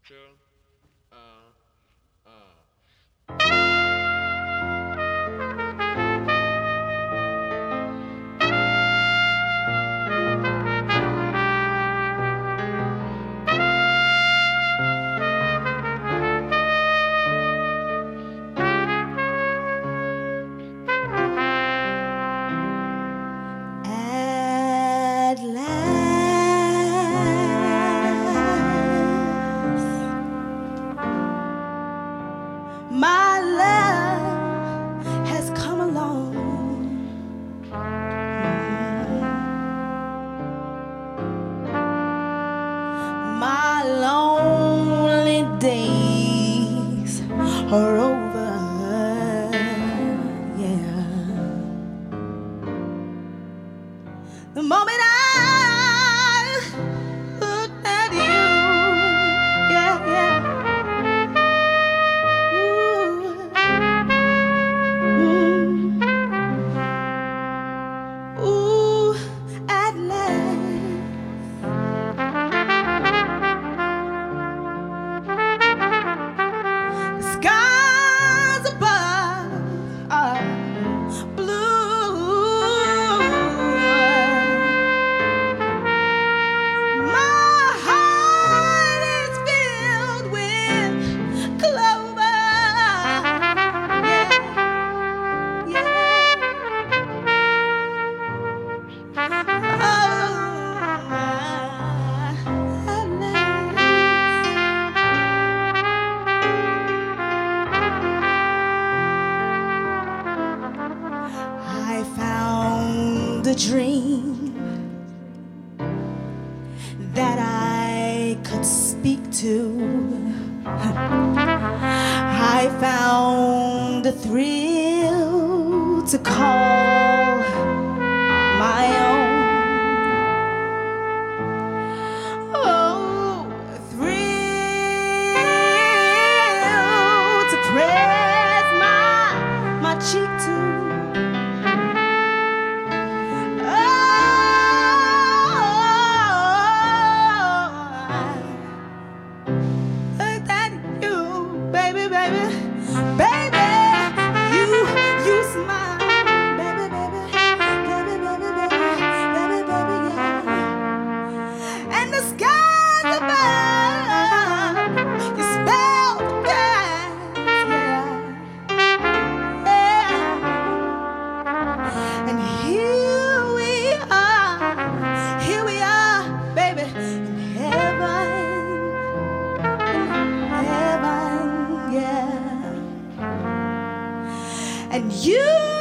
Two. Uh, uh. At last, my love has come along. My lonely days are over. Yeah. The moment I looked at you, yeah, yeah. Ooh, ooh, at last. The skies above are blue. My heart is filled with clover. Yeah, yeah. I found a dream that I could speak to. I found a thrill to call my own. Oh, a thrill to press my cheek to. And you